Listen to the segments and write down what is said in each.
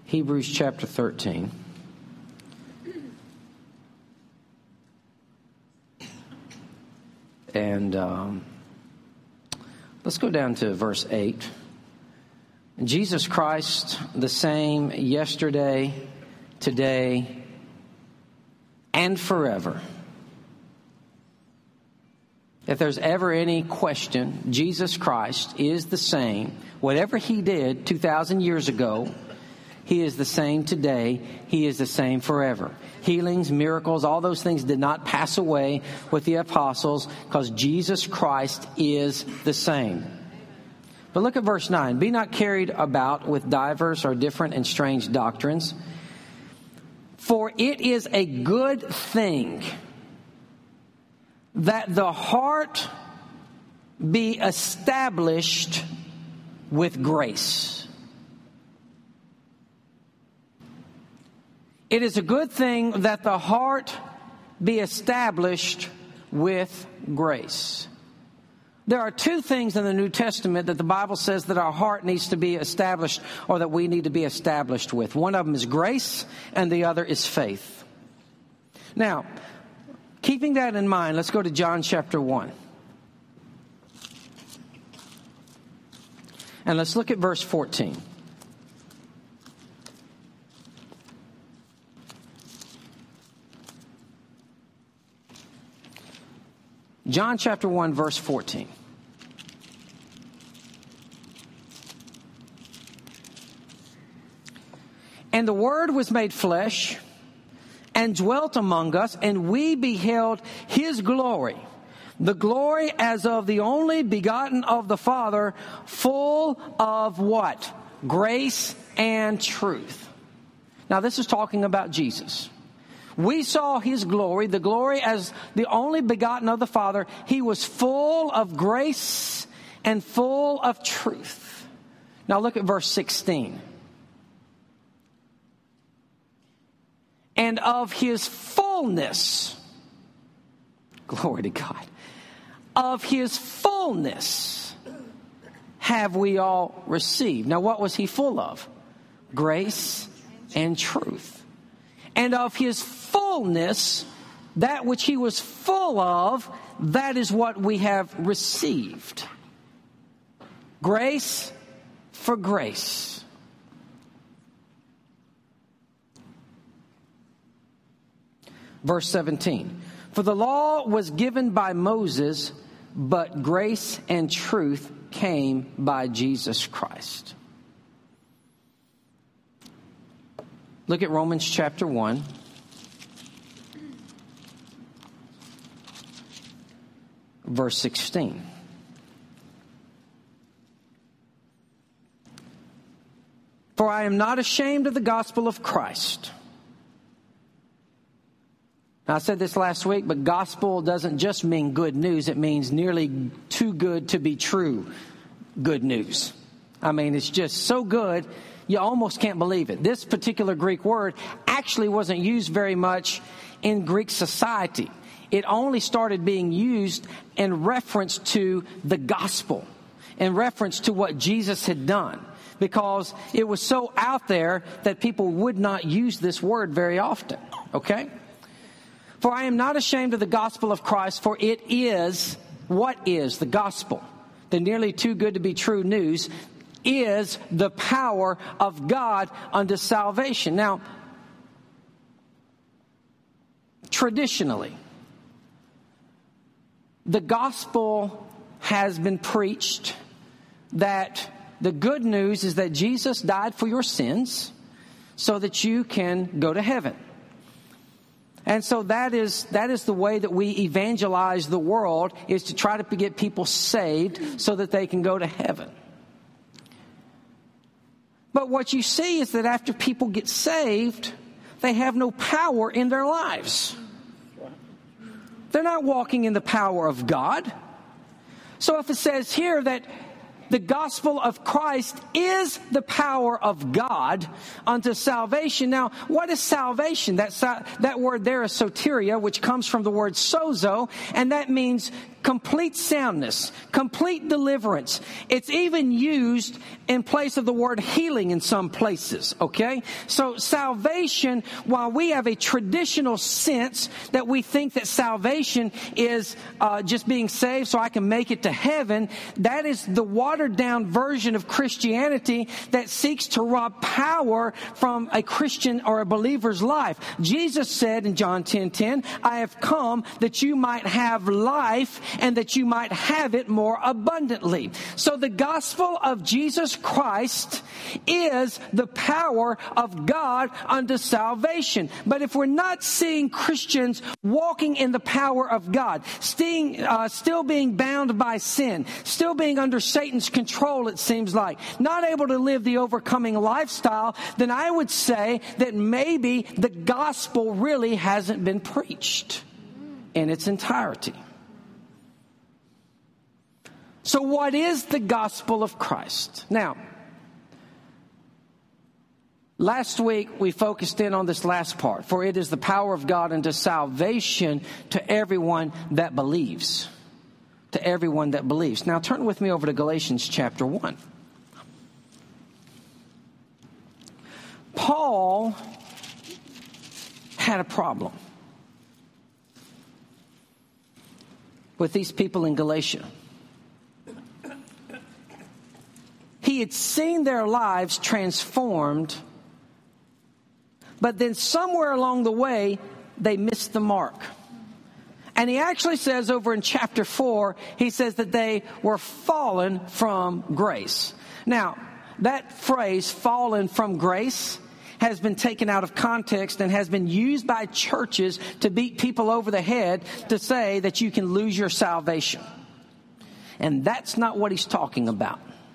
Hebrews chapter 13. And let's go down to verse 8. Jesus Christ, the same yesterday, today, and forever. If there's ever any question, Jesus Christ is the same. Whatever He did 2,000 years ago, He is the same today. He is the same forever. Healings, miracles, all those things did not pass away with the apostles because Jesus Christ is the same. But look at verse 9. Be not carried about with divers or different and strange doctrines, for it is a good thing that the heart be established with grace. It is a good thing that the heart be established with grace. There are two things in the New Testament that the Bible says that our heart needs to be established, or that we need to be established with. One of them is grace, and the other is faith. Now, keeping that in mind, let's go to John chapter 1. And let's look at verse 14. John chapter 1, verse 14. And the Word was made flesh and dwelt among us, and we beheld His glory, the glory as of the only begotten of the Father, full of what? Grace and truth. Now this is talking about Jesus. We saw His glory, the glory as the only begotten of the Father. He was full of grace and full of truth. Now look at verse 16. And of His fullness, glory to God, of His fullness have we all received. Now what was He full of? Grace and truth. And of His fullness, that which He was full of, that is what we have received. Grace for grace. Verse 17. For the law was given by Moses, but grace and truth came by Jesus Christ. Look at Romans chapter 1. Verse 16. For I am not ashamed of the gospel of Christ. Now, I said this last week, but gospel doesn't just mean good news. It means nearly too good to be true good news. I mean, it's just so good, you almost can't believe it. This particular Greek word actually wasn't used very much in Greek society. It only started being used in reference to the gospel, in reference to what Jesus had done, because it was so out there that people would not use this word very often. Okay? For I am not ashamed of the gospel of Christ, for it is, what is the gospel? The nearly too good to be true news is the power of God unto salvation. Now, traditionally, the gospel has been preached that the good news is that Jesus died for your sins so that you can go to heaven. And so that is the way that we evangelize the world, is to try to get people saved so that they can go to heaven. But what you see is that after people get saved, they have no power in their lives. They're not walking in the power of God. So if it says here that the gospel of Christ is the power of God unto salvation. Now, what is salvation? That word there is soteria, which comes from the word sozo, and that means complete soundness, complete deliverance. It's even used in place of the word healing in some places, okay? So salvation, while we have a traditional sense that we think that salvation is just being saved so I can make it to heaven, that is the watered down version of Christianity that seeks to rob power from a Christian or a believer's life. Jesus said in John 10:10, I have come that you might have life and that you might have it more abundantly. So the gospel of Jesus Christ is the power of God unto salvation. But if we're not seeing Christians walking in the power of God, still being bound by sin, still being under Satan's control, it seems like, not able to live the overcoming lifestyle, then I would say that maybe the gospel really hasn't been preached in its entirety. So what is the gospel of Christ? Now, last week we focused in on this last part. For it is the power of God unto salvation to everyone that believes. To everyone that believes. Now turn with me over to Galatians chapter 1. Paul had a problem with these people in Galatia. He had seen their lives transformed, but then somewhere along the way, they missed the mark. And he actually says over in chapter 4, he says that they were fallen from grace. Now, that phrase, fallen from grace, has been taken out of context and has been used by churches to beat people over the head to say that you can lose your salvation. And that's not what he's talking about.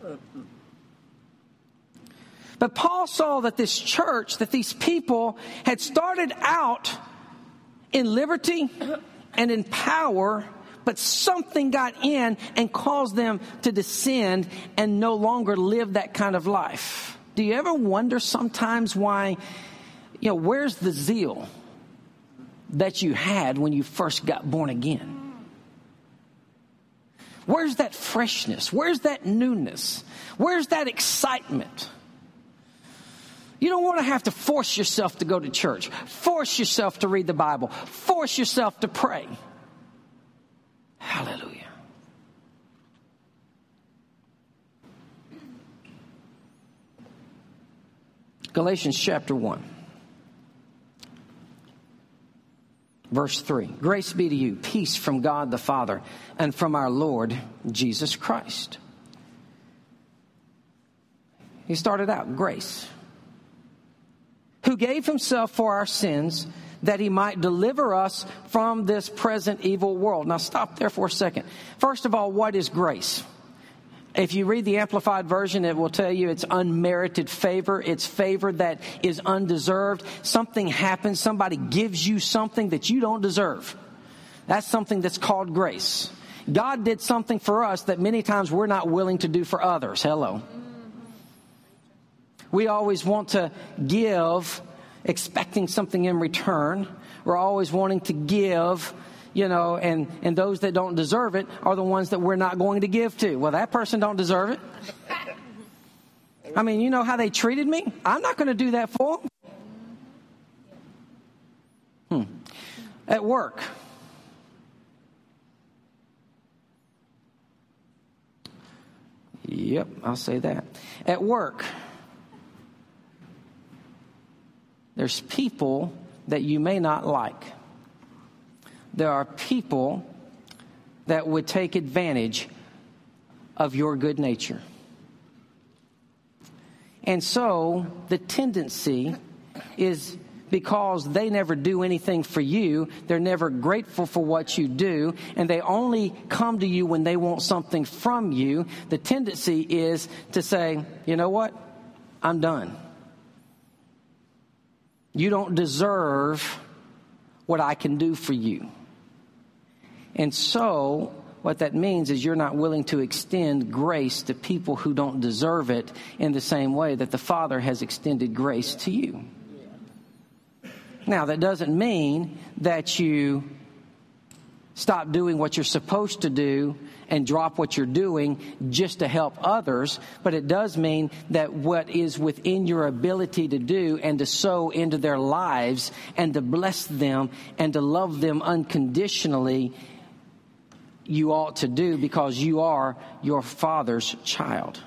But Paul saw that this church, that these people had started out in liberty and in power, but something got in and caused them to descend and no longer live that kind of life. Do you ever wonder sometimes why, where's the zeal that you had when you first got born again? Where's that freshness? Where's that newness? Where's that excitement? You don't want to have to force yourself to go to church, force yourself to read the Bible, force yourself to pray. Hallelujah. Galatians chapter 1, verse 3. Grace be to you, peace from God the Father and from our Lord Jesus Christ. He started out, grace. Who gave himself for our sins that he might deliver us from this present evil world. Now stop there for a second. First of all, what is grace? If you read the Amplified Version, it will tell you it's unmerited favor. It's favor that is undeserved. Something happens. Somebody gives you something that you don't deserve. That's something that's called grace. God did something for us that many times we're not willing to do for others. Hello. We always want to give, expecting something in return. We're always wanting to give, and those that don't deserve it are the ones that we're not going to give to. Well, that person don't deserve it. I mean, you know how they treated me? I'm not going to do that for them. At work. Yep, I'll say that. At work. There's people that you may not like. There are people that would take advantage of your good nature. And so the tendency is, because they never do anything for you, they're never grateful for what you do, and they only come to you when they want something from you, the tendency is to say, you know what? I'm done. You don't deserve what I can do for you. And so what that means is you're not willing to extend grace to people who don't deserve it in the same way that the Father has extended grace to you. Now, that doesn't mean that you stop doing what you're supposed to do and drop what you're doing just to help others. But it does mean that what is within your ability to do and to sow into their lives and to bless them and to love them unconditionally, you ought to do, because you are your Father's child.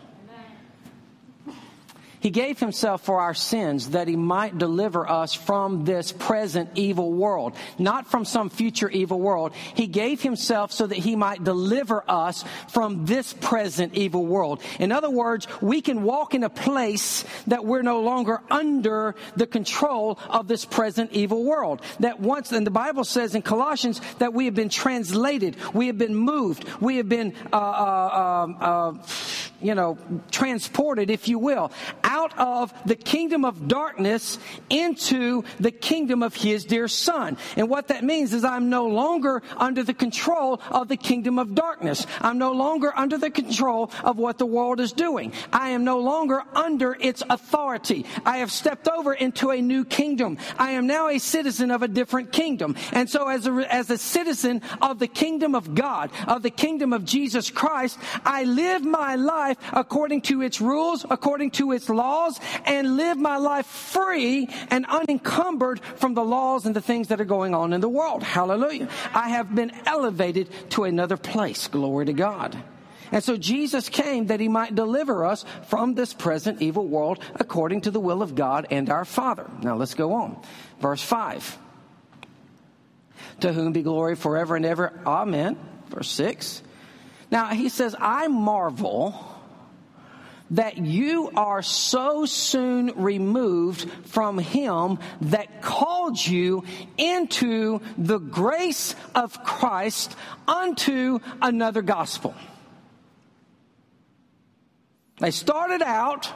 He gave himself for our sins that he might deliver us from this present evil world, not from some future evil world. He gave himself so that he might deliver us from this present evil world. In other words, we can walk in a place that we're no longer under the control of this present evil world. That once, and the Bible says in Colossians that we have been translated, we have been moved, we have been, transported, if you will, out of the kingdom of darkness into the kingdom of his dear Son. And what that means is I'm no longer under the control of the kingdom of darkness. I'm no longer under the control of what the world is doing. I am no longer under its authority. I have stepped over into a new kingdom. I am now a citizen of a different kingdom. And so as a citizen of the kingdom of God, of the kingdom of Jesus Christ, I live my life according to its rules, according to its laws, and live my life free and unencumbered from the laws and the things that are going on in the world. Hallelujah. I have been elevated to another place. Glory to God. And so Jesus came that he might deliver us from this present evil world according to the will of God and our Father. Now let's go on. Verse 5. To whom be glory forever and ever. Amen. Verse 6. Now he says, I marvel that you are so soon removed from him that called you into the grace of Christ unto another gospel. They started out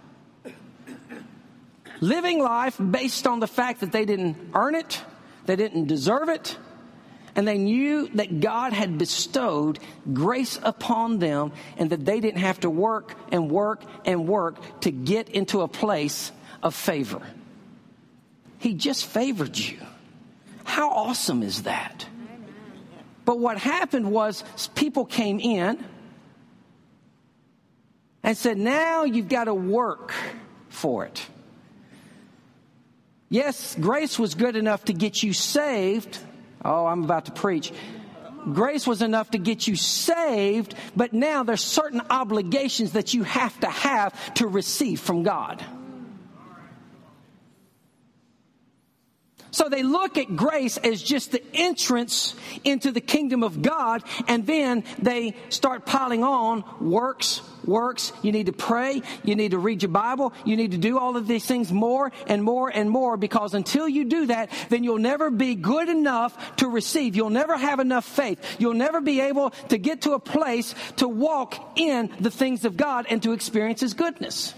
living life based on the fact that they didn't earn it, they didn't deserve it, and they knew that God had bestowed grace upon them and that they didn't have to work and work and work to get into a place of favor. He just favored you. How awesome is that? But what happened was people came in and said, now you've got to work for it. Yes, grace was good enough to get you saved. Oh, I'm about to preach. Grace was enough to get you saved, but now there's certain obligations that you have to receive from God. So they look at grace as just the entrance into the kingdom of God, and then they start piling on works. You need to pray. You need to read your Bible. You need to do all of these things more and more and more, because until you do that, then you'll never be good enough to receive. You'll never have enough faith. You'll never be able to get to a place to walk in the things of God and to experience his goodness.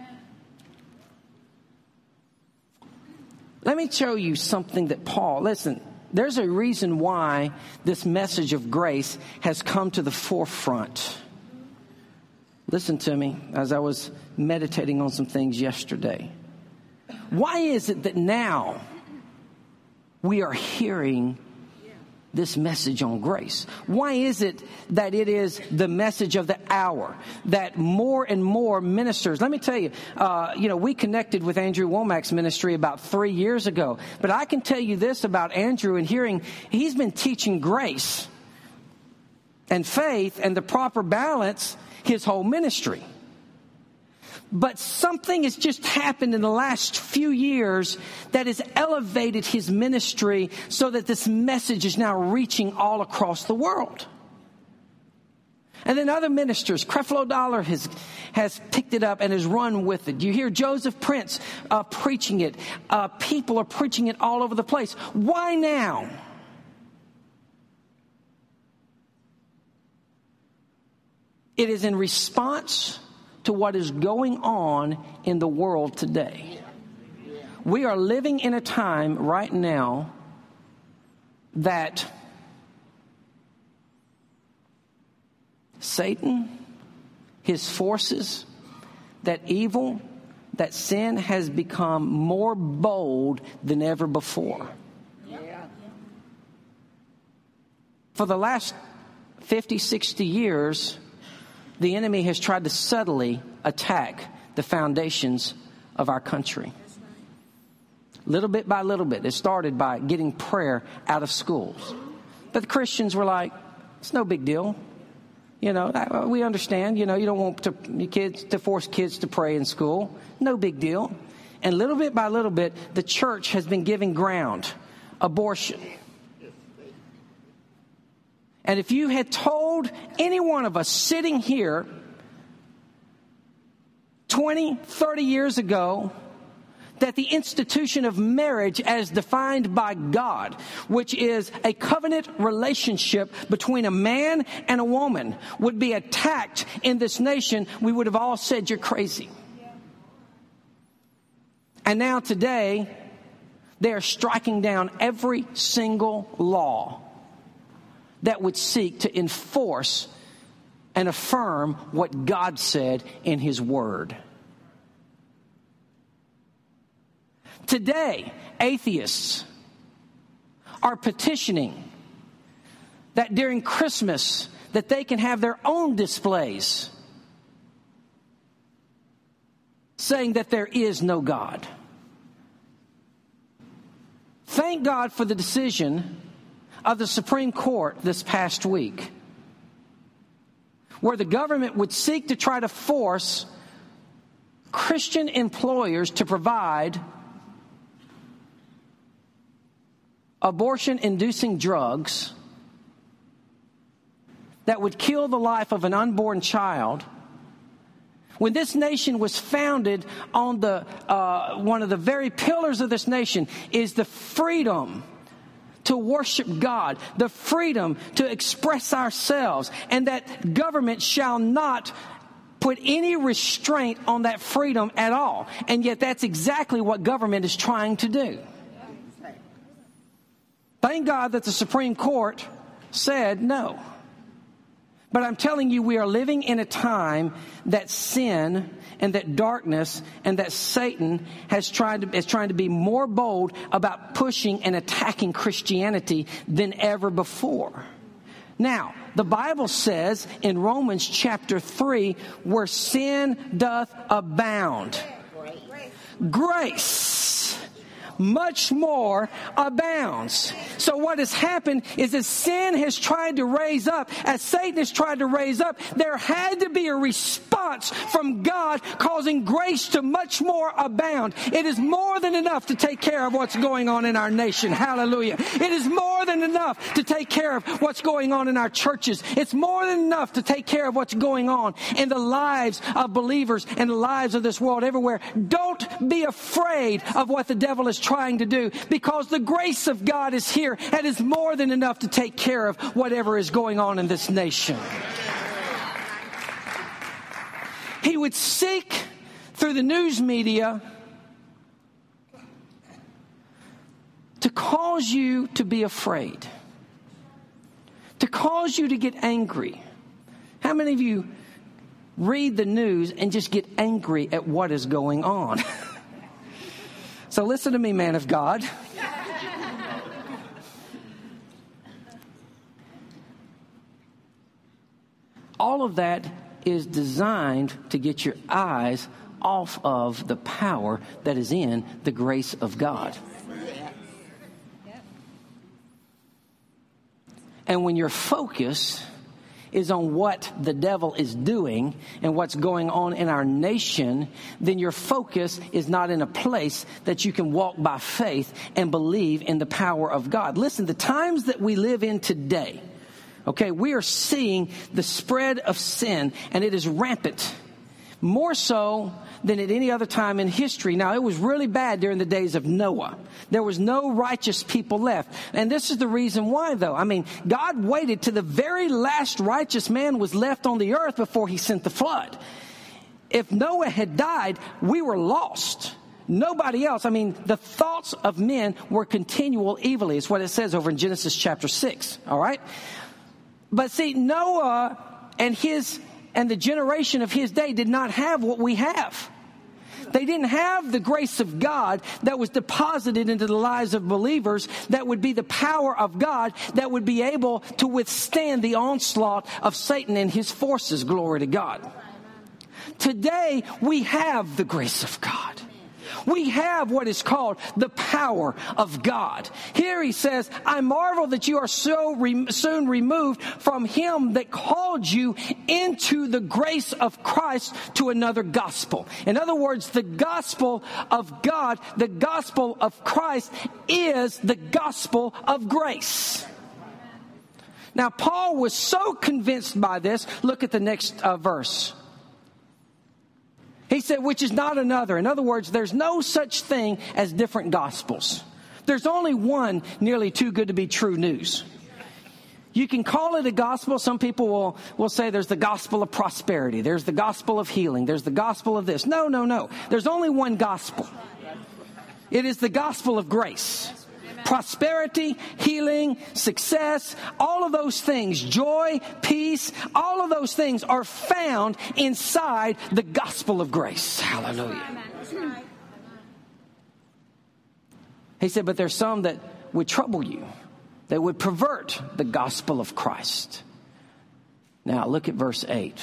Let me show you something that listen, there's a reason why this message of grace has come to the forefront. Listen to me as I was meditating on some things yesterday. Why is it that now we are hearing this message on grace? Why is it that it is the message of the hour, that more and more ministers, let me tell you, we connected with Andrew Womack's ministry about 3 years ago, but I can tell you this about Andrew and hearing, he's been teaching grace and faith and the proper balance his whole ministry. But something has just happened in the last few years that has elevated his ministry so that this message is now reaching all across the world. And then other ministers, Creflo Dollar has picked it up and has run with it. You hear Joseph Prince preaching it. People are preaching it all over the place. Why now? It is in response to what is going on in the world today. We are living in a time right now that Satan, his forces, that evil, that sin has become more bold than ever before. For the last 50, 60 years, the enemy has tried to subtly attack the foundations of our country. Little bit by little bit. It started by getting prayer out of schools. But the Christians were like, it's no big deal. You know, we understand, you know, you don't want to force kids to pray in school. No big deal. And little bit by little bit, the church has been giving ground. Abortion. And if you had told any one of us sitting here 20, 30 years ago that the institution of marriage as defined by God, which is a covenant relationship between a man and a woman, would be attacked in this nation, we would have all said you're crazy. And now today, they are striking down every single law that would seek to enforce and affirm what God said in His Word. Today, atheists are petitioning that during Christmas that they can have their own displays saying that there is no God. Thank God for the decision of the Supreme Court this past week, where the government would seek to try to force Christian employers to provide abortion-inducing drugs that would kill the life of an unborn child. When this nation was founded on the one of the very pillars of this nation is the freedom to worship God, the freedom to express ourselves, and that government shall not put any restraint on that freedom at all. And yet that's exactly what government is trying to do. Thank God that the Supreme Court said no. But I'm telling you, we are living in a time that sin and that darkness and that Satan is trying to be more bold about pushing and attacking Christianity than ever before. Now, the Bible says in Romans chapter 3, where sin doth abound, grace much more abounds. So what has happened is that sin has tried to raise up, as Satan has tried to raise up, there had to be a response from God causing grace to much more abound. It is more than enough to take care of what's going on in our nation. Hallelujah. It is more than enough to take care of what's going on in our churches. It's more than enough to take care of what's going on in the lives of believers and the lives of this world everywhere. Don't be afraid of what the devil is trying to do, because the grace of God is here and is more than enough to take care of whatever is going on in this nation. He would seek through the news media to cause you to be afraid, to cause you to get angry. How many of you read the news and just get angry at what is going on? So listen to me, man of God. All of that is designed to get your eyes off of the power that is in the grace of God. And when your focus is on what the devil is doing and what's going on in our nation, then your focus is not in a place that you can walk by faith and believe in the power of God. Listen, the times that we live in today, okay, we are seeing the spread of sin, and it is rampant, more so than at any other time in history. Now, it was really bad during the days of Noah. There was no righteous people left. And this is the reason why, though. I mean, God waited till the very last righteous man was left on the earth before He sent the flood. If Noah had died, we were lost. Nobody else. I mean, the thoughts of men were continual evilly. It's what it says over in Genesis chapter 6. All right? But see, Noah and the generation of his day did not have what we have. They didn't have the grace of God that was deposited into the lives of believers that would be the power of God that would be able to withstand the onslaught of Satan and his forces. Glory to God. Today, we have the grace of God. We have what is called the power of God. Here he says, I marvel that you are so soon removed from him that called you into the grace of Christ to another gospel. In other words, the gospel of God, the gospel of Christ is the gospel of grace. Now, Paul was so convinced by this. Look at the next verse. He said, which is not another. In other words, there's no such thing as different gospels. There's only one nearly too good to be true news. You can call it a gospel. Some people will say there's the gospel of prosperity. There's the gospel of healing. There's the gospel of this. No. There's only one gospel. It is the gospel of grace. Prosperity, healing, success, all of those things, joy, peace, all of those things are found inside the gospel of grace. Hallelujah. He said, but there's some that would trouble you, that would pervert the gospel of Christ. Now look at verse 8.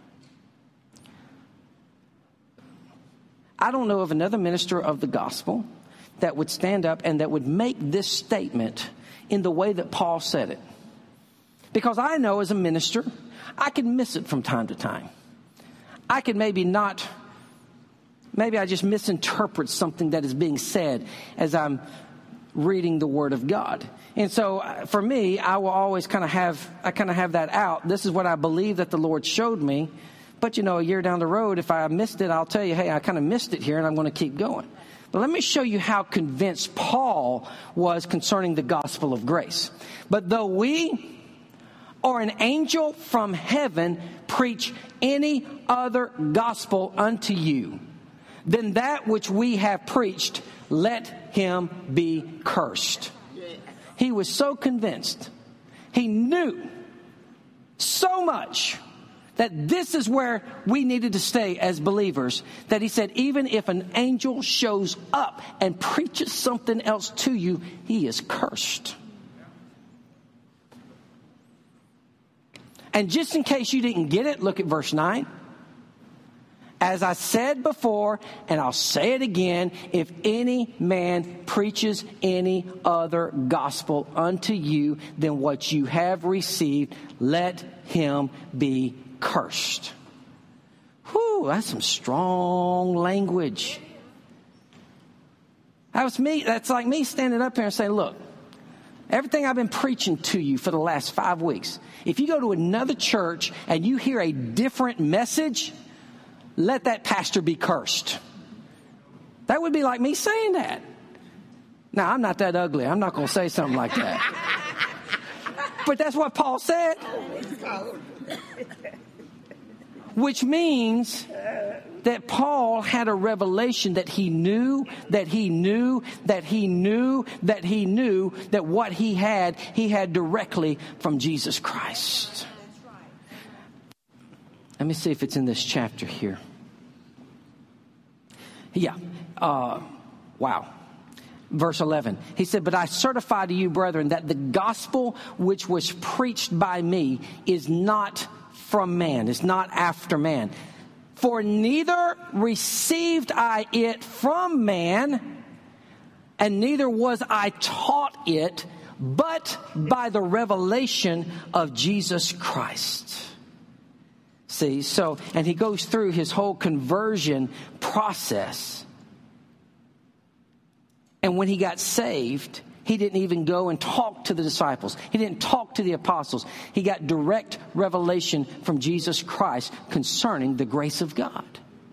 I don't know of another minister of the gospel that would stand up and that would make this statement in the way that Paul said it. Because I know as a minister, I can miss it from time to time. I could maybe I just misinterpret something that is being said as I'm reading the Word of God. And so for me, I will always kind of have that out. This is what I believe that the Lord showed me. But a year down the road, if I missed it, I'll tell you, hey, I kind of missed it here and I'm going to keep going. But let me show you how convinced Paul was concerning the gospel of grace. But though we or an angel from heaven preach any other gospel unto you than that which we have preached, let him be cursed. He was so convinced. He knew so much that this is where we needed to stay as believers, that he said, even if an angel shows up and preaches something else to you, he is cursed. And just in case you didn't get it, look at verse 9. As I said before, and I'll say it again, if any man preaches any other gospel unto you than what you have received, let him be cursed. Whew, that's some strong language. That's like me standing up here and saying, look, everything I've been preaching to you for the last 5 weeks, if you go to another church and you hear a different message, let that pastor be cursed. That would be like me saying that. Now, I'm not that ugly. I'm not going to say something like that. But that's what Paul said. Which means that Paul had a revelation that he knew that what he had directly from Jesus Christ. Let me see if it's in this chapter here. Yeah. Wow. Verse 11. He said, but I certify to you, brethren, that the gospel which was preached by me is not from man, is not after man. For neither received I it from man, and neither was I taught it, but by the revelation of Jesus Christ. See, so, and he goes through his whole conversion process. And when he got saved, he didn't even go and talk to the disciples. He didn't talk to the apostles. He got direct revelation from Jesus Christ concerning the grace of God.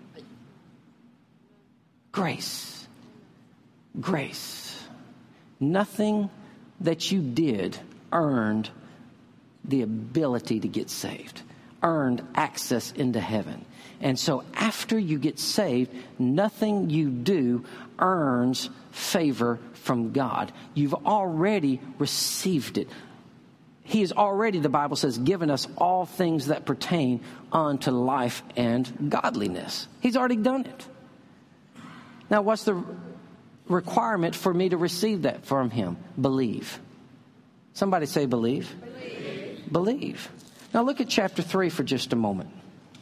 Grace. Grace. Nothing that you did earned the ability to get saved, earned access into heaven. And so after you get saved, nothing you do earns favor from God. You've already received it. He has already, the Bible says, given us all things that pertain unto life and godliness. He's already done it. Now, what's the requirement for me to receive that from him? Believe. Somebody say believe. Believe. Now look at chapter 3 for just a moment.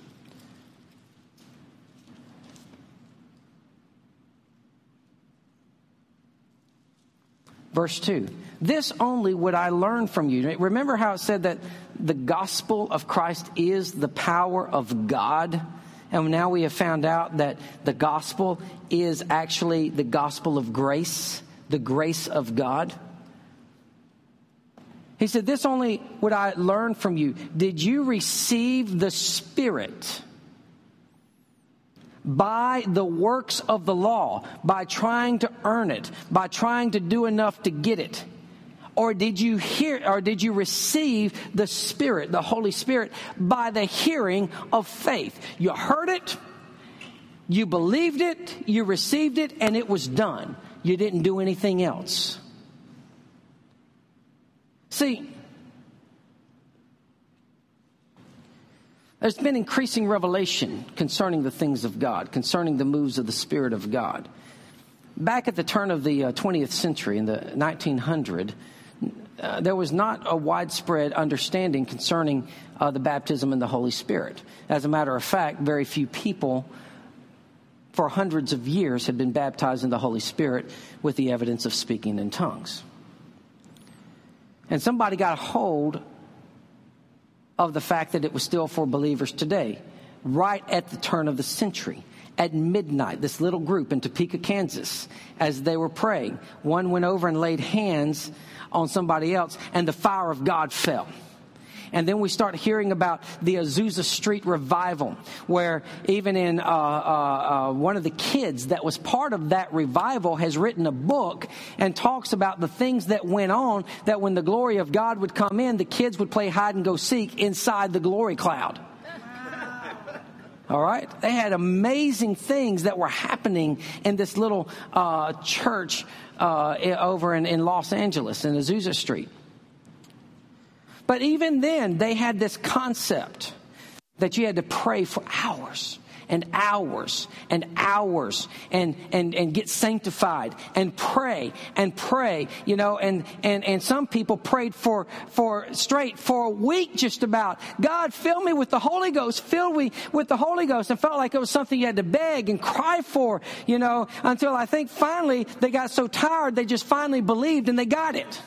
Verse 2. This only would I learn from you. Remember how it said that the gospel of Christ is the power of God? And now we have found out that the gospel is actually the gospel of grace, the grace of God. He said, this only would I learn from you. Did you receive the Spirit by the works of the law, by trying to earn it, by trying to do enough to get it? Or did you receive the Spirit, the Holy Spirit, by the hearing of faith? You heard it, you believed it, you received it, and it was done. You didn't do anything else. See, there's been increasing revelation concerning the things of God, concerning the moves of the Spirit of God. Back at the turn of the 20th century, in the 1900s, there was not a widespread understanding concerning the baptism in the Holy Spirit. As a matter of fact, very few people for hundreds of years had been baptized in the Holy Spirit with the evidence of speaking in tongues. And somebody got a hold of the fact that it was still for believers today, right at the turn of the century. At midnight, this little group in Topeka, Kansas, as they were praying, one went over and laid hands on somebody else, and the fire of God fell. And then we start hearing about the Azusa Street revival, where even in one of the kids that was part of that revival has written a book and talks about the things that went on, that when the glory of God would come in, the kids would play hide and go seek inside the glory cloud. All right? They had amazing things that were happening in this little church over in Los Angeles, in Azusa Street. But even then, they had this concept that you had to pray for hours and hours and hours and get sanctified and pray, you know, and some people prayed for a week just about. God, fill me with the Holy Ghost, fill me with the Holy Ghost, and felt like it was something you had to beg and cry for, you know, until I think finally they got so tired they just finally believed and they got it.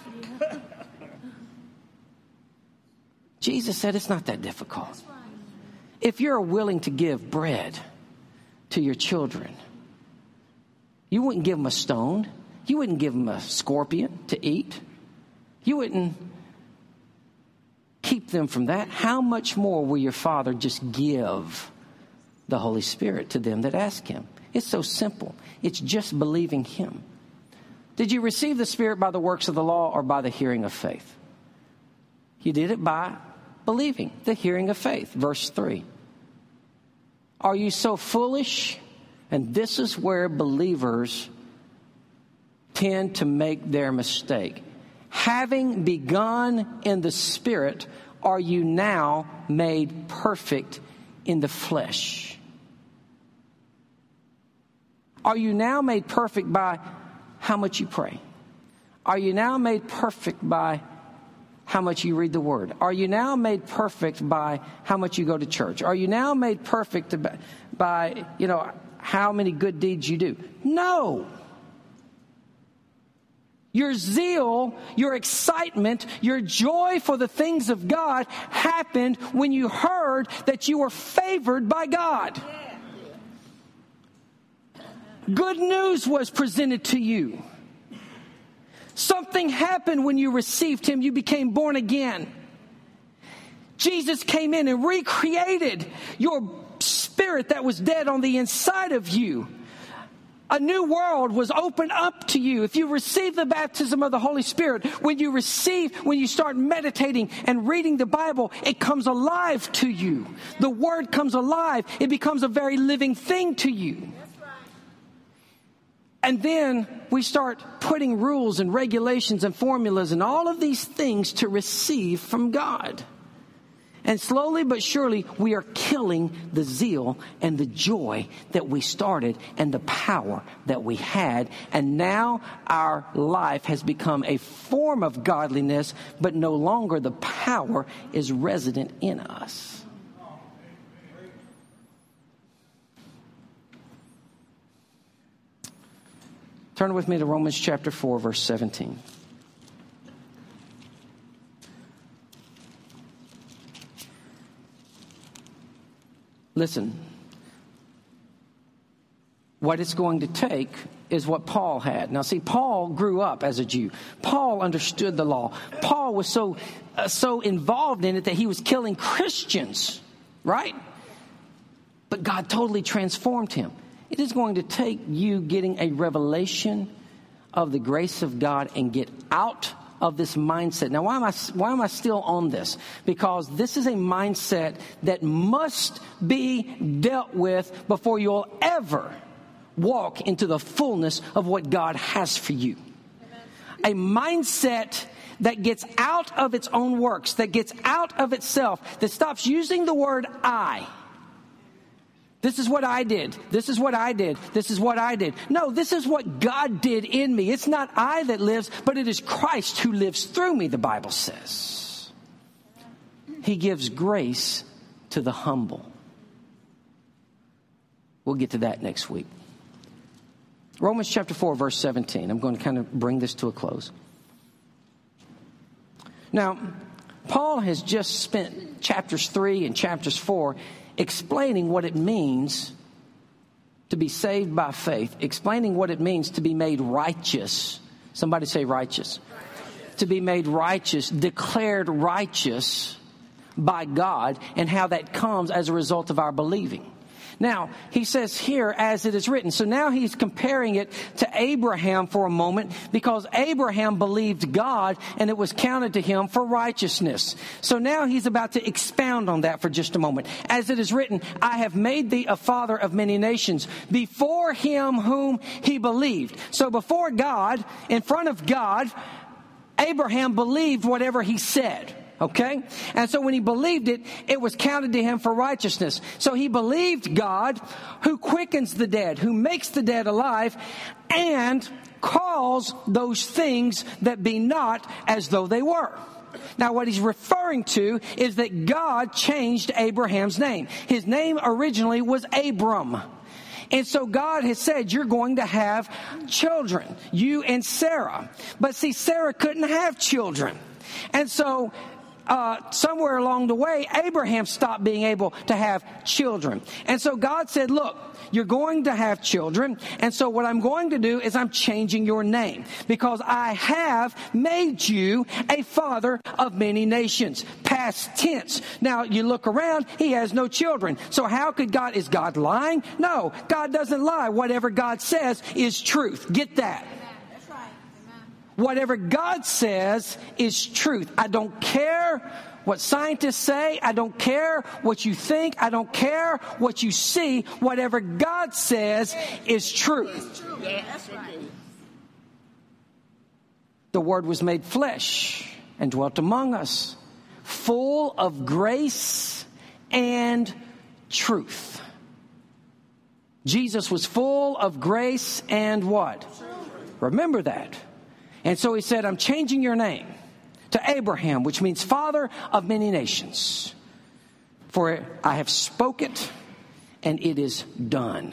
Jesus said it's not that difficult. If you're willing to give bread to your children, you wouldn't give them a stone. You wouldn't give them a scorpion to eat. You wouldn't keep them from that. How much more will your Father just give the Holy Spirit to them that ask Him? It's so simple. It's just believing Him. Did you receive the Spirit by the works of the law or by the hearing of faith? You did it by believing, the hearing of faith. Verse 3. Are you so foolish? And this is where believers tend to make their mistake. Having begun in the Spirit, are you now made perfect in the flesh? Are you now made perfect by how much you pray? Are you now made perfect by how much you read the Word? Are you now made perfect by how much you go to church? Are you now made perfect by you know, how many good deeds you do? No. Your zeal, your excitement, your joy for the things of God happened when you heard that you were favored by God. Good news was presented to you. Something happened when you received Him. You became born again. Jesus came in and recreated your spirit that was dead on the inside of you. A new world was opened up to you. If you receive the baptism of the Holy Spirit, when you start meditating and reading the Bible, it comes alive to you. The Word comes alive. It becomes a very living thing to you. And then we start putting rules and regulations and formulas and all of these things to receive from God. And slowly but surely, we are killing the zeal and the joy that we started and the power that we had. And now our life has become a form of godliness, but no longer the power is resident in us. Turn with me to Romans chapter 4, verse 17. Listen, what it's going to take is what Paul had. Now, see, Paul grew up as a Jew. Paul understood the law. Paul was so involved in it that he was killing Christians, right? But God totally transformed him. It is going to take you getting a revelation of the grace of God and get out of this mindset. Now, why am I still on this? Because this is a mindset that must be dealt with before you'll ever walk into the fullness of what God has for you. Amen. A mindset that gets out of its own works, that gets out of itself, that stops using the word I. This is what I did. This is what I did. This is what I did. No, this is what God did in me. It's not I that lives, but it is Christ who lives through me, the Bible says. He gives grace to the humble. We'll get to that next week. Romans chapter 4, verse 17. I'm going to kind of bring this to a close. Now, Paul has just spent chapters 3 and chapters 4 explaining what it means to be saved by faith, explaining what it means to be made righteous. Somebody say righteous. To be made righteous, declared righteous by God, and how that comes as a result of our believing. Now, he says here, as it is written. So now he's comparing it to Abraham for a moment, because Abraham believed God and it was counted to him for righteousness. So now he's about to expound on that for just a moment. As it is written, I have made thee a father of many nations before him whom he believed. So before God, in front of God, Abraham believed whatever he said. Okay? And so when he believed it, it was counted to him for righteousness. So he believed God, who quickens the dead, who makes the dead alive, and calls those things that be not as though they were. Now, what he's referring to is that God changed Abraham's name. His name originally was Abram. And so God has said, you're going to have children, you and Sarah. But see, Sarah couldn't have children. And so somewhere along the way, Abraham stopped being able to have children. And so God said, look, you're going to have children. And so what I'm going to do is I'm changing your name, because I have made you a father of many nations. Past tense. Now you look around, he has no children. So how could God, is God lying? No, God doesn't lie. Whatever God says is truth. Get that. Whatever God says is truth. I don't care what scientists say. I don't care what you think. I don't care what you see. Whatever God says is truth. Yeah, that's right. The Word was made flesh and dwelt among us, full of grace and truth. Jesus was full of grace and what? Remember that. And so he said, I'm changing your name to Abraham, which means father of many nations. For I have spoke it, and it is done.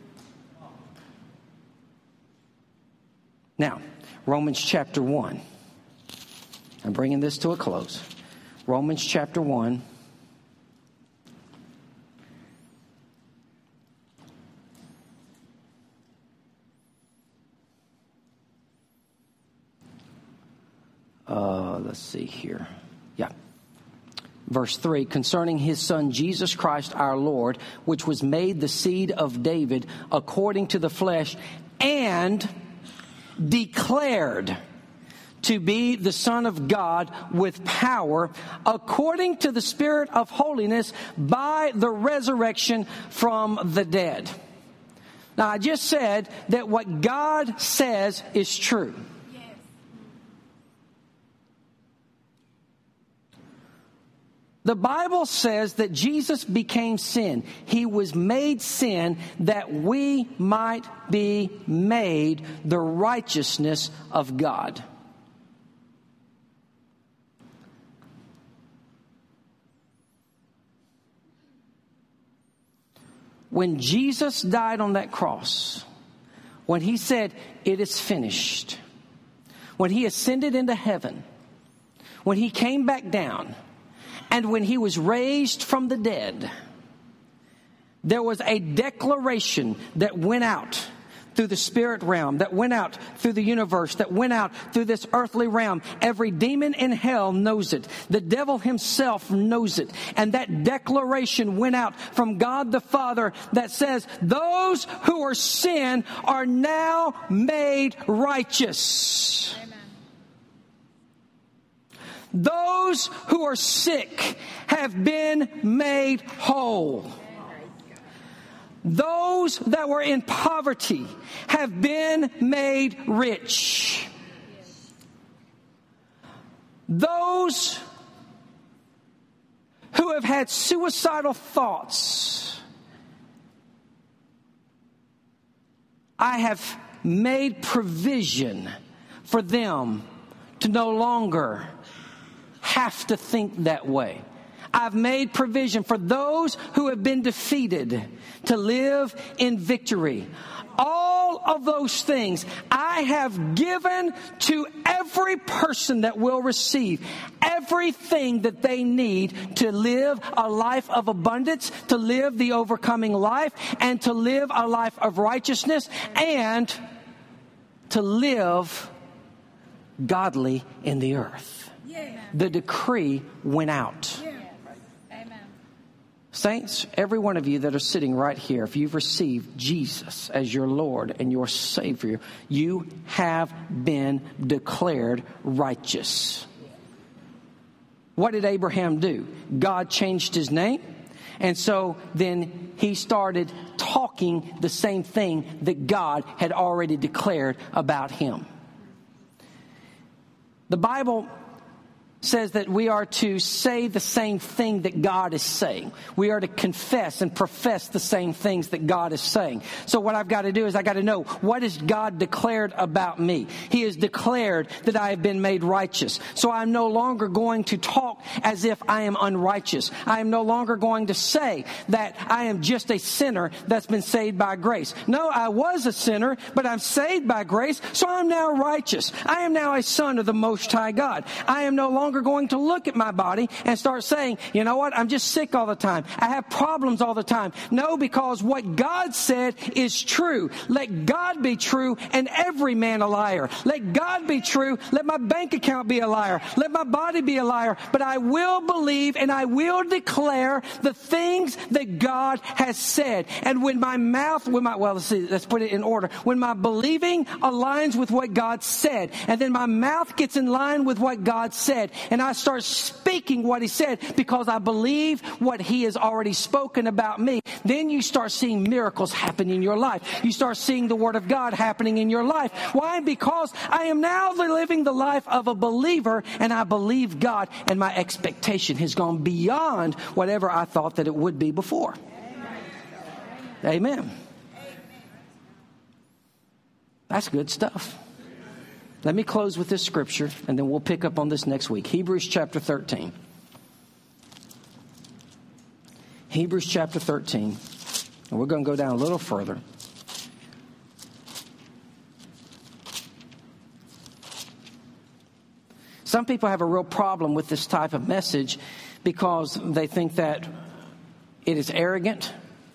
Now, Romans chapter 1. I'm bringing this to a close. Romans chapter 1. Let's see here. Yeah. Verse 3, concerning his son Jesus Christ our Lord, which was made the seed of David according to the flesh, and declared to be the Son of God with power, according to the Spirit of holiness, by the resurrection from the dead. Now, I just said that what God says is true. The Bible says that Jesus became sin. He was made sin that we might be made the righteousness of God. When Jesus died on that cross, when he said, "It is finished," when he ascended into heaven, when he came back down, and when he was raised from the dead, there was a declaration that went out through the spirit realm, that went out through the universe, that went out through this earthly realm. Every demon in hell knows it. The devil himself knows it. And that declaration went out from God the Father that says, those who are sin are now made righteous. Amen. Those who are sick have been made whole. Those that were in poverty have been made rich. Those who have had suicidal thoughts, I have made provision for them to no longer have to think that way. I've made provision for those who have been defeated to live in victory. All of those things I have given to every person that will receive everything that they need to live a life of abundance, to live the overcoming life, and to live a life of righteousness, and to live godly in the earth. The decree went out. Saints, every one of you that are sitting right here, if you've received Jesus as your Lord and your Savior, you have been declared righteous. What did Abraham do? God changed his name, and so then he started talking the same thing that God had already declared about him. The Bible says that we are to say the same thing that God is saying. We are to confess and profess the same things that God is saying. So what I've got to do is I got to know, what has God declared about me? He has declared that I have been made righteous. So I'm no longer going to talk as if I am unrighteous. I am no longer going to say that I am just a sinner that's been saved by grace. No, I was a sinner, but I'm saved by grace, so I'm now righteous. I am now a son of the Most High God. I am no longer going to look at my body and start saying, you know what, I'm just sick all the time. I have problems all the time. No, because what God said is true. Let God be true and every man a liar. Let God be true. Let my bank account be a liar. Let my body be a liar. But I will believe and I will declare the things that God has said. And when my mouth, let's put it in order. When my believing aligns with what God said, and then my mouth gets in line with what God said, and I start speaking what he said because I believe what he has already spoken about me, then you start seeing miracles happen in your life. You start seeing the word of God happening in your life. Why? Because I am now living the life of a believer, and I believe God, and my expectation has gone beyond whatever I thought that it would be before. Amen. That's good stuff. Let me close with this scripture, and then we'll pick up on this next week. Hebrews chapter 13. Hebrews chapter 13. And we're going to go down a little further. Some people have a real problem with this type of message because they think that it is arrogant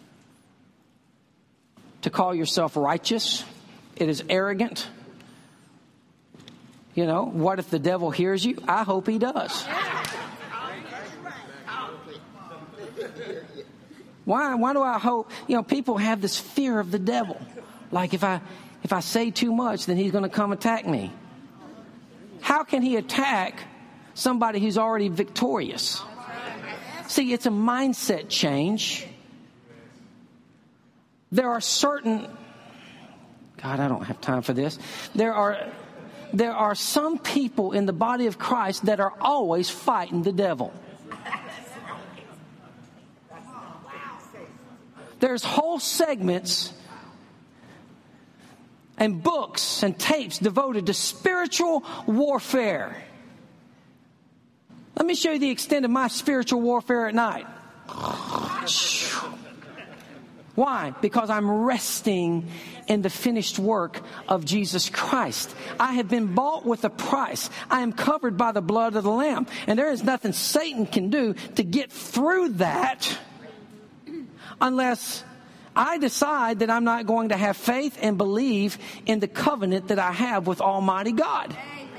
to call yourself righteous. It is arrogant. You know, what if the devil hears you? I hope he does. Why do I hope? You know, people have this fear of the devil. Like if I say too much, then he's going to come attack me. How can he attack somebody who's already victorious? See, it's a mindset change. There are certain... God, I don't have time for this. There are some people in the body of Christ that are always fighting the devil. There's whole segments and books and tapes devoted to spiritual warfare. Let me show you the extent of my spiritual warfare at night. Why? Because I'm resting in the finished work of Jesus Christ. I have been bought with a price. I am covered by the blood of the Lamb. And there is nothing Satan can do to get through that unless I decide that I'm not going to have faith and believe in the covenant that I have with Almighty God.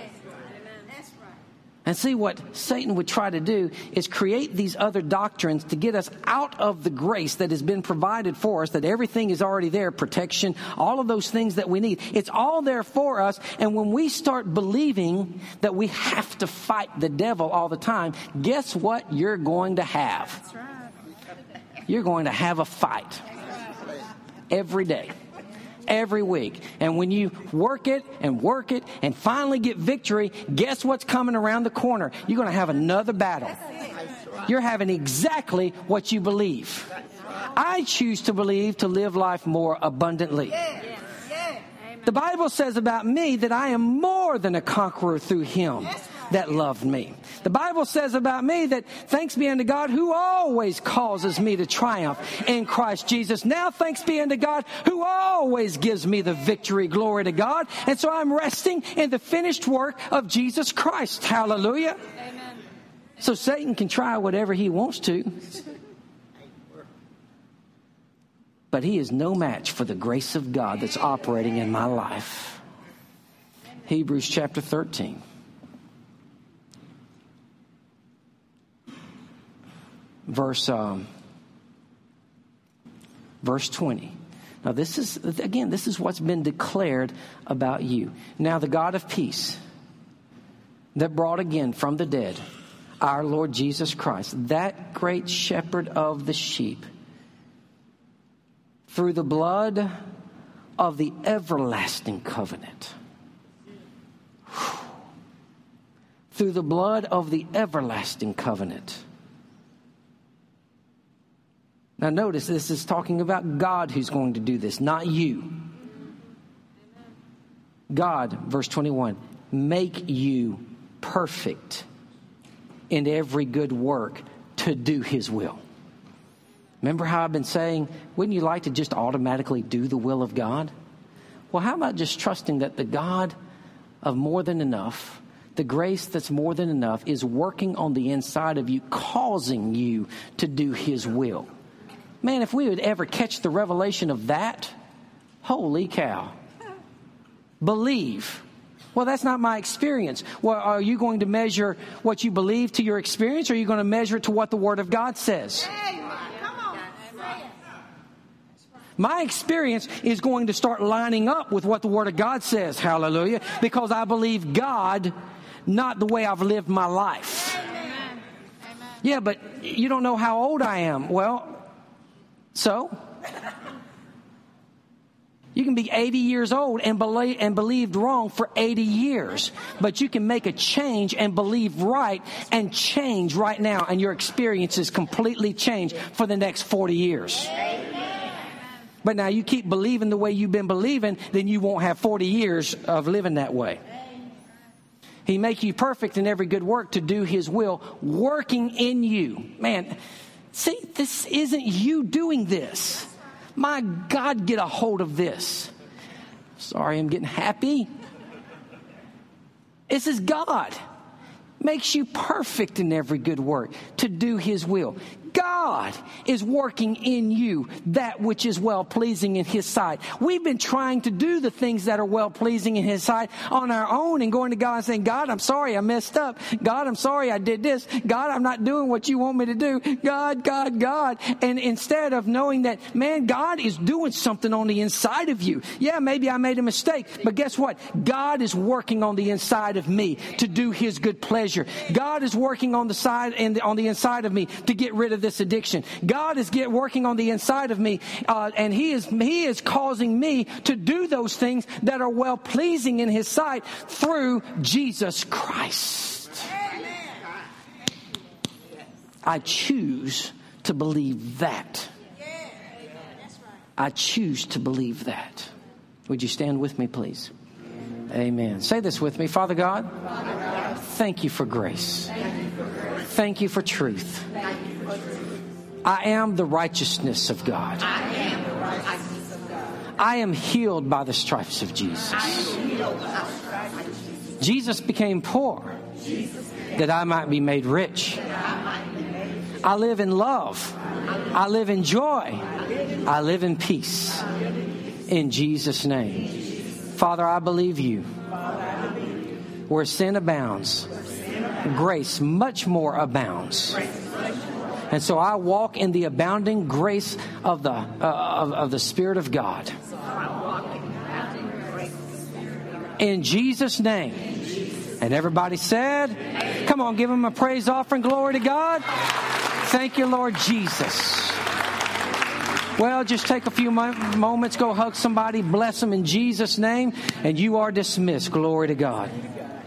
And see, what Satan would try to do is create these other doctrines to get us out of the grace that has been provided for us, that everything is already there, protection, all of those things that we need. It's all there for us. And when we start believing that we have to fight the devil all the time, guess what you're going to have? That's right. You're going to have a fight every day. Every week. And when you work it and finally get victory, guess what's coming around the corner? You're going to have another battle. You're having exactly what you believe. I choose to believe to live life more abundantly. The Bible says about me that I am more than a conqueror through Him that loved me. The Bible says about me that thanks be unto God who always causes me to triumph in Christ Jesus. Now thanks be unto God who always gives me the victory. Glory to God. And so I'm resting in the finished work of Jesus Christ. Hallelujah. Amen. So Satan can try whatever he wants to. But he is no match for the grace of God that's operating in my life. Hebrews chapter 13. Verse 20. Now this is what's been declared about you. Now the God of peace that brought again from the dead our Lord Jesus Christ, that great shepherd of the sheep, through the blood of the everlasting covenant. Through the blood of the everlasting covenant. Now notice this is talking about God who's going to do this, not you. God, verse 21, make you perfect in every good work to do His will. Remember how I've been saying, wouldn't you like to just automatically do the will of God? Well, how about just trusting that the God of more than enough, the grace that's more than enough, is working on the inside of you, causing you to do His will? Man, if we would ever catch the revelation of that, holy cow. Believe. Well, that's not my experience. Well, are you going to measure what you believe to your experience, or are you going to measure it to what the Word of God says? My experience is going to start lining up with what the Word of God says. Hallelujah. Because I believe God, not the way I've lived my life. Amen. Yeah, but you don't know how old I am. Well, so you can be 80 years old and believed wrong for 80 years. But you can make a change and believe right and change right now. And your experiences completely change for the next 40 years. But now you keep believing the way you've been believing, then you won't have 40 years of living that way. He make you perfect in every good work to do His will, working in you. Man, see, this isn't you doing this. My God, get a hold of this. Sorry, I'm getting happy. This is God. Makes you perfect in every good work to do His will. God is working in you that which is well-pleasing in His sight. We've been trying to do the things that are well-pleasing in His sight on our own and going to God and saying, God, I'm sorry I messed up. God, I'm sorry I did this. God, I'm not doing what you want me to do. God. And instead of knowing that, man, God is doing something on the inside of you. Yeah, maybe I made a mistake, but guess what? God is working on the inside of me to do His good pleasure. God is working on the side and on the inside of me to get rid of this addiction. God is working on the inside of me, and He is causing me to do those things that are well pleasing in His sight through Jesus Christ. I choose to believe that. I choose to believe that. Would you stand with me, please? Amen. Say this with me. Father God, thank you for grace. Thank you for truth. I am the righteousness of God. I am healed by the stripes of Jesus. Jesus became poor that I might be made rich. I live in love. I live in joy. I live in peace. In Jesus' name. Father, I believe you. Where sin abounds, grace much more abounds. And so I walk in the abounding grace of the Spirit of God. In Jesus' name. And everybody said, come on, give him a praise offering. Glory to God. Thank you, Lord Jesus. Well, just take a few moments, go hug somebody, bless them in Jesus' name, and you are dismissed. Glory to God.